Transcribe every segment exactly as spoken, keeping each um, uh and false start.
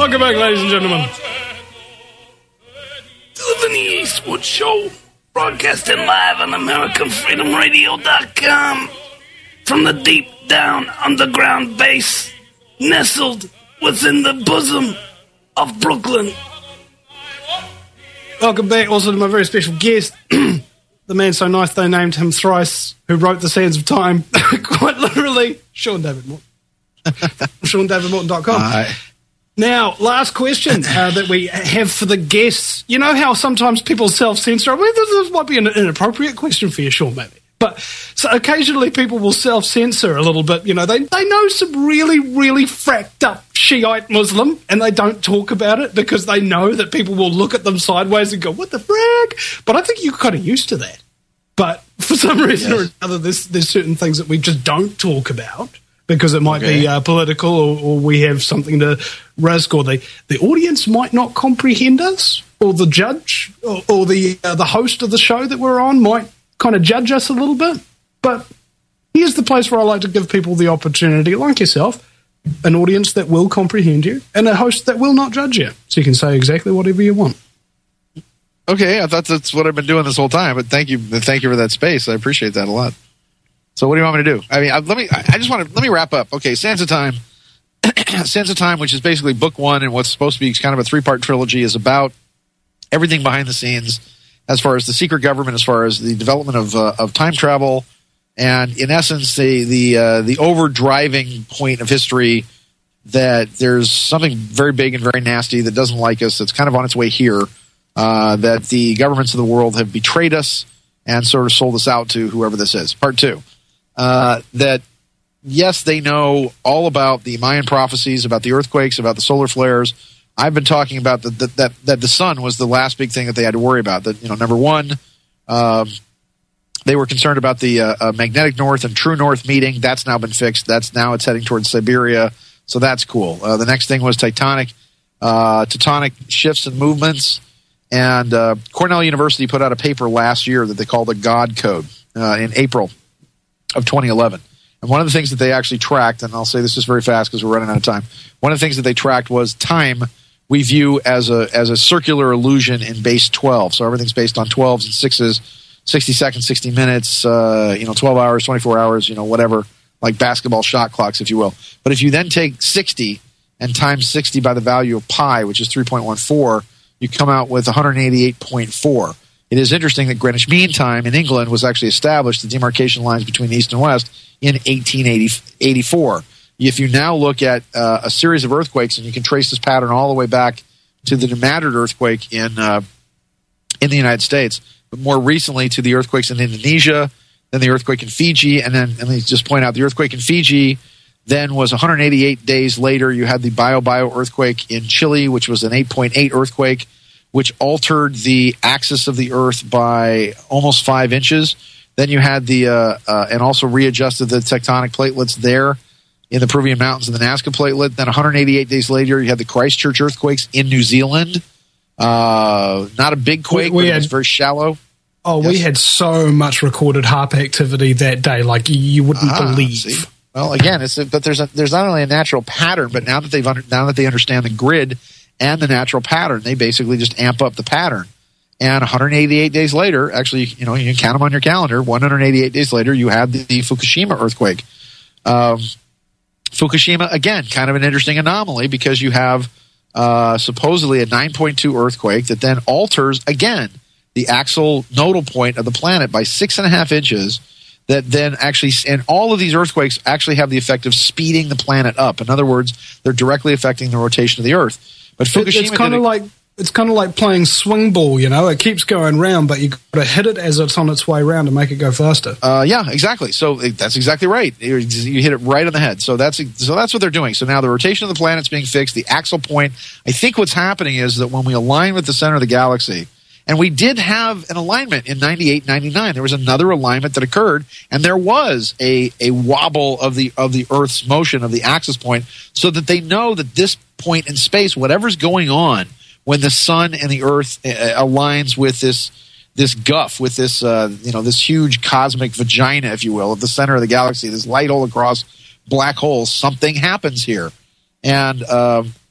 Welcome back, ladies and gentlemen. To the Vinny Eastwood Show, broadcasting live on American Freedom Radio dot com from the deep down underground base, nestled within the bosom of Brooklyn. Welcome back also to my very special guest, the man so nice they named him thrice, who wrote The Sands of Time, quite literally, Sean David Morton. Sean David Morton dot com. Uh, Now, last question uh, that we have for the guests. You know how sometimes people self-censor? I mean, this, this might be an inappropriate question for you, Sean, maybe. But so occasionally people will self-censor a little bit. You know, they, they know some really, really fracked up Shiite Muslim, and they don't talk about it because they know that people will look at them sideways and go, what the frag? But I think you're kind of used to that. But for some reason yes. or another, there's, there's certain things that we just don't talk about because it might okay. be uh, political, or, or we have something to risk, or the, the audience might not comprehend us, or the judge or, or the uh, the host of the show that we're on might kind of judge us a little bit. But here's the place where I like to give people the opportunity, like yourself, an audience that will comprehend you and a host that will not judge you. So you can say exactly whatever you want. Okay, I thought that's what I've been doing this whole time, but thank you thank you for that space. I appreciate that a lot. So what do you want me to do? I mean, I, let me I just want to let me wrap up. Okay, Sands of Time. Sands of Time, which is basically book one and what's supposed to be kind of a three-part trilogy, is about everything behind the scenes as far as the secret government, as far as the development of uh, of time travel, and in essence, the the uh, the overdriving point of history that there's something very big and very nasty that doesn't like us, that's kind of on its way here, uh, that the governments of the world have betrayed us and sort of sold us out to whoever this is. Part two, uh, that yes, they know all about the Mayan prophecies, about the earthquakes, about the solar flares. I've been talking about the, the, that that the sun was the last big thing that they had to worry about. That, you know, number one, um, they were concerned about the uh, uh, magnetic north and true north meeting. That's now been fixed. That's now it's heading towards Siberia, so that's cool. Uh, the next thing was tectonic uh, tectonic shifts and movements. And uh, Cornell University put out a paper last year that they called the God Code uh, in April of twenty eleven. And one of the things that they actually tracked, and I'll say this just very fast because we're running out of time. One of the things that they tracked was time we view as a as a circular illusion in base twelve. So everything's based on twelves and sixes, sixty seconds, sixty minutes, uh, you know, twelve hours, twenty-four hours, you know, whatever, like basketball shot clocks, if you will. But if you then take sixty and times sixty by the value of pi, which is three point one four, you come out with one hundred eighty-eight point four. It is interesting that Greenwich Mean Time in England was actually established, the demarcation lines between East and West, in eighteen eighty-four. If you now look at uh, a series of earthquakes, and you can trace this pattern all the way back to the Madrid earthquake in uh, in the United States, but more recently to the earthquakes in Indonesia, then the earthquake in Fiji, and then and let me just point out the earthquake in Fiji then was one hundred eighty-eight days later. You had the Bio Bio earthquake in Chile, which was an eight point eight earthquake, which altered the axis of the Earth by almost five inches. Then you had the uh, uh, and also readjusted the tectonic platelets there in the Peruvian mountains and the Nazca platelet. Then one hundred eighty-eight days later, you had the Christchurch earthquakes in New Zealand. Uh, not a big quake, we, we but had, it was very shallow. Oh, yes. We had so much recorded HAARP activity that day, like you wouldn't ah, believe. See? Well, again, it's a, but there's a, there's not only a natural pattern, but now that they've under, now that they understand the grid and the natural pattern, they basically just amp up the pattern. And one hundred eighty-eight days later, actually, you know, you can count them on your calendar. one hundred eighty-eight days later, you had the, the Fukushima earthquake. Um, Fukushima, again, kind of an interesting anomaly because you have uh, supposedly a nine point two earthquake that then alters, again, the axial nodal point of the planet by six and a half inches. That then actually, and all of these earthquakes actually have the effect of speeding the planet up. In other words, they're directly affecting the rotation of the Earth. But Fukushima, it's kind of like it's kind of like playing swing ball. You know, it keeps going round, but you got to hit it as it's on its way round to make it go faster. Uh, yeah, exactly. So that's exactly right. You, you hit it right on the head. So that's so that's what they're doing. So now the rotation of the planet's being fixed. The axial point. I think what's happening is that when we align with the center of the galaxy. And we did have an alignment in ninety-eight, ninety-nine. There was another alignment that occurred, and there was a, a wobble of the of the Earth's motion, of the axis point, so that they know that this point in space, whatever's going on when the sun and the Earth uh, aligns with this this guff, with this uh, you know this huge cosmic vagina, if you will, at the center of the galaxy, this light hole across black holes, something happens here. And um,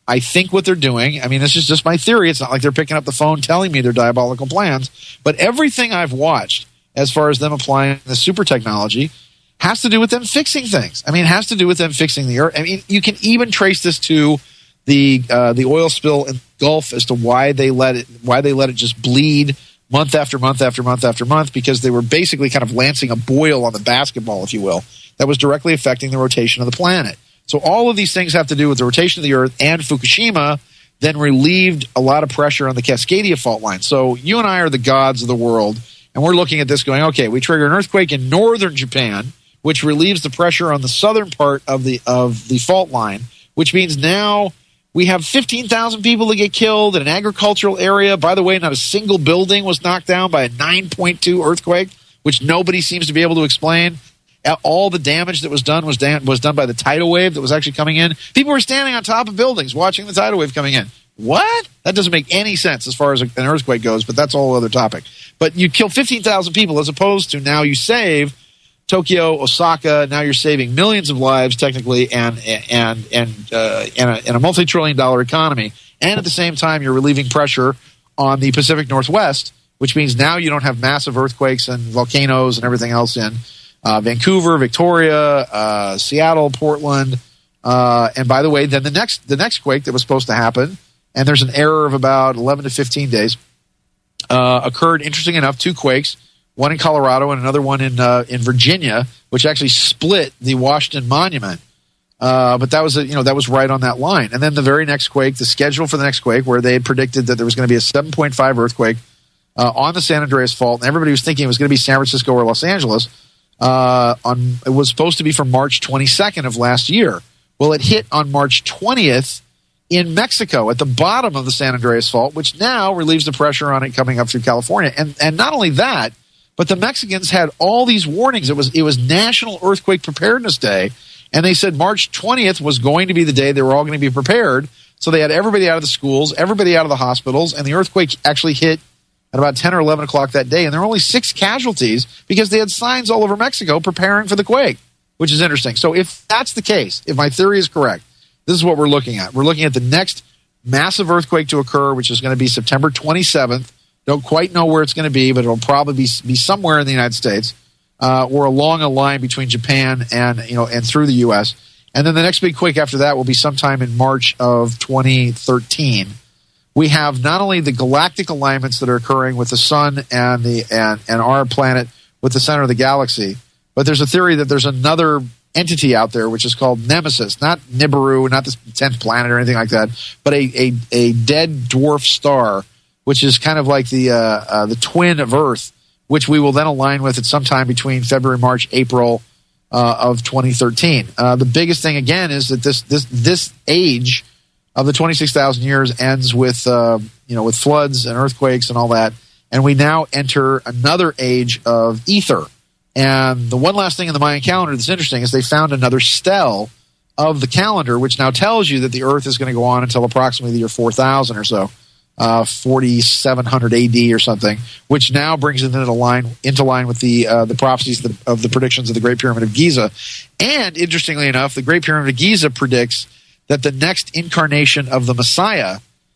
I think what they're doing, I mean, this is just my theory. It's not like they're picking up the phone telling me their diabolical plans. But everything I've watched as far as them applying the super technology has to do with them fixing things. I mean, it has to do with them fixing the earth. I mean, you can even trace this to the uh, the oil spill in the Gulf as to why they let it why they let it just bleed month after month after month after month, because they were basically kind of lancing a boil on the basketball, if you will, that was directly affecting the rotation of the planet. So all of these things have to do with the rotation of the Earth, and Fukushima then relieved a lot of pressure on the Cascadia fault line. So you and I are the gods of the world, and we're looking at this going, okay, we trigger an earthquake in northern Japan, which relieves the pressure on the southern part of the of the fault line, which means now we have fifteen thousand people that get killed in an agricultural area. By the way, not a single building was knocked down by a nine point two earthquake, which nobody seems to be able to explain. All the damage that was done was, da- was done by the tidal wave that was actually coming in. People were standing on top of buildings watching the tidal wave coming in. What? That doesn't make any sense as far as an earthquake goes, but that's a whole other topic. But you kill fifteen thousand people as opposed to now you save Tokyo, Osaka. Now you're saving millions of lives technically, and and and uh, and a, and a multi-trillion dollar economy. And at the same time, you're relieving pressure on the Pacific Northwest, which means now you don't have massive earthquakes and volcanoes and everything else in uh, Vancouver, Victoria, uh, Seattle, Portland. Uh, and by the way, then the next the next quake that was supposed to happen, and there's an error of about eleven to fifteen days, uh, occurred. Interesting enough, two quakes. One in Colorado and another one in uh, in Virginia, which actually split the Washington Monument. Uh, but that was a, you know that was right on that line. And then the very next quake, the schedule for the next quake, where they had predicted that there was going to be a seven point five earthquake uh, on the San Andreas Fault, and everybody was thinking it was going to be San Francisco or Los Angeles. Uh, on it was supposed to be from March twenty-second of last year. Well, it hit on March twentieth in Mexico at the bottom of the San Andreas Fault, which now relieves the pressure on it coming up through California. And and not only that, but the Mexicans had all these warnings. It was it was National Earthquake Preparedness Day, and they said March twentieth was going to be the day they were all going to be prepared. So they had everybody out of the schools, everybody out of the hospitals, and the earthquake actually hit at about ten or eleven o'clock that day. And there were only six casualties because they had signs all over Mexico preparing for the quake, which is interesting. So if that's the case, if my theory is correct, this is what we're looking at. We're looking at the next massive earthquake to occur, which is going to be September twenty-seventh. Don't quite know where it's going to be, but it'll probably be, be somewhere in the United States uh, or along a line between Japan and you know and through the U S. And then the next big quake after that will be sometime in March of twenty thirteen. We have not only the galactic alignments that are occurring with the sun and the and, and our planet with the center of the galaxy, but there's a theory that there's another entity out there which is called Nemesis, not Nibiru, not the tenth planet or anything like that, but a a, a dead dwarf star, which is kind of like the uh, uh, the twin of Earth, which we will then align with at some time between February, March, April uh, of twenty thirteen. Uh, the biggest thing again is that this this this age of the twenty-six thousand years ends with uh, you know with floods and earthquakes and all that, and we now enter another age of ether. And the one last thing in the Mayan calendar that's interesting is they found another stele of the calendar, which now tells you that the Earth is going to go on until approximately the year four thousand or so. Uh, forty-seven hundred A D or something, which now brings it into line into line with the uh, the prophecies of the, of the predictions of the Great Pyramid of Giza. And interestingly enough, the Great Pyramid of Giza predicts that the next incarnation of the Messiah,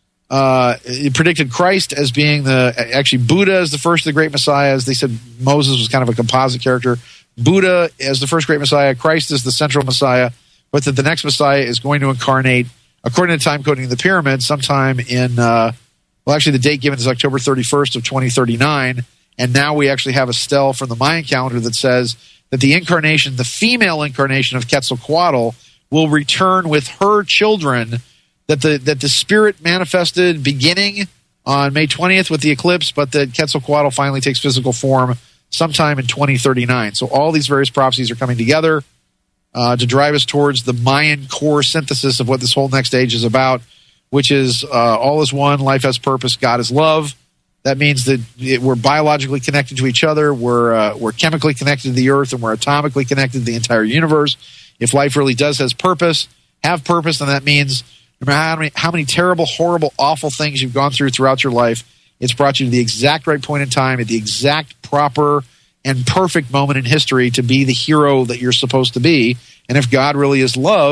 uh, it predicted Christ as being the actually Buddha as the first of the great messiahs. They said Moses was kind of a composite character. Buddha as the first great messiah, Christ as the central messiah, but that the next messiah is going to incarnate, according to time coding of the pyramid, sometime in. Uh, Well, actually, the date given is October thirty-first of twenty thirty-nine, and now we actually have a stele from the Mayan calendar that says that the incarnation, the female incarnation of Quetzalcoatl, will return with her children, that the that the spirit manifested beginning on May twentieth with the eclipse, but that Quetzalcoatl finally takes physical form sometime in twenty thirty-nine. So all these various prophecies are coming together uh, to drive us towards the Mayan core synthesis of what this whole next age is about, which is uh, all is one, life has purpose, God is love. That means that it, we're biologically connected to each other, we're uh, we're chemically connected to the earth, and we're atomically connected to the entire universe. If life really does has purpose, have purpose, then that means no matter how many, how many terrible, horrible, awful things you've gone through throughout your life, it's brought you to the exact right point in time, at the exact proper and perfect moment in history to be the hero that you're supposed to be. And if God really is love,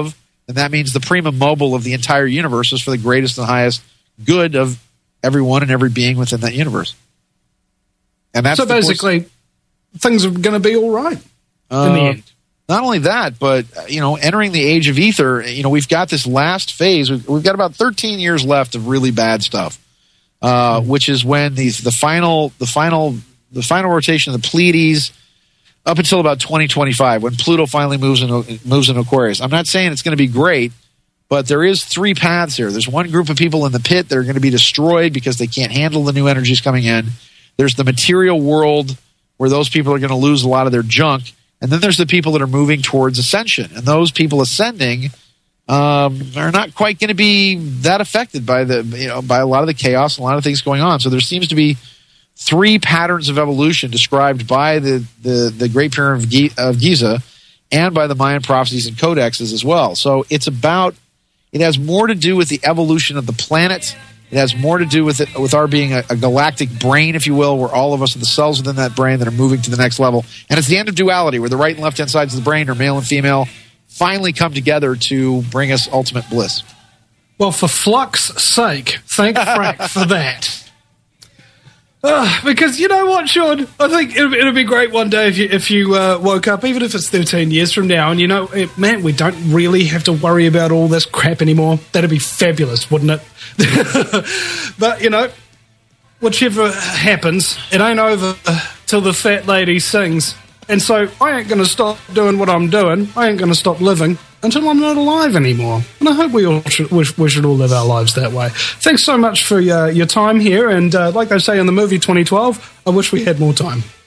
then that means the primum mobile of the entire universe is for the greatest and highest good of everyone and every being within that universe. And that's so basically, course, things are going to be all right uh, in the end. Not only that, but you know, entering the age of ether, you know, we've got this last phase. We've, we've got about thirteen years left of really bad stuff, uh, mm-hmm. which is when these the final the final the final rotation of the Pleiades up until about twenty twenty-five, when Pluto finally moves into moves into Aquarius. I'm not saying it's going to be great, but there is three paths here. There's one group of people in the pit that are going to be destroyed because they can't handle the new energies coming in. There's the material world where those people are going to lose a lot of their junk. And then there's the people that are moving towards ascension. And those people ascending um, are not quite going to be that affected by the you know by a lot of the chaos and a lot of things going on. So there seems to be three patterns of evolution described by the, the, the Great Pyramid of Giza and by the Mayan prophecies and codexes as well. So it's about, it has more to do with the evolution of the planet. It has more to do with it, with our being a, a galactic brain, if you will, where all of us are the cells within that brain that are moving to the next level. And it's the end of duality, where the right and left-hand sides of the brain, or male and female, finally come together to bring us ultimate bliss. Well, for Flux's sake, thank Frank for that. Uh, because you know what, Sean? I think it'll, it'll be great one day if you if you uh, woke up, even if it's thirteen years from now, and you know, it, man, we don't really have to worry about all this crap anymore. That'd be fabulous, wouldn't it? But, you know, whichever happens, it ain't over till the fat lady sings. And so I ain't going to stop doing what I'm doing. I ain't going to stop living until I'm not alive anymore. And I hope we all should, we, we should all live our lives that way. Thanks so much for uh, your time here. And uh, like they say in the movie twenty twelve, I wish we had more time.